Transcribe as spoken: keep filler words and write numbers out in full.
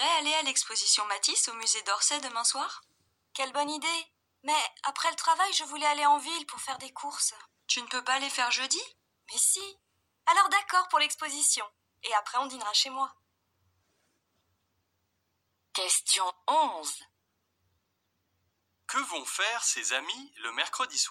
voudrais aller à l'exposition Matisse au musée d'Orsay demain soir. Quelle bonne idée. Mais après le travail, je voulais aller en ville pour faire des courses. Tu ne peux pas les faire jeudi ? Mais si. Alors d'accord pour l'exposition. Et après, on dînera chez moi. Question onze. Que vont faire ses amis le mercredi soir ?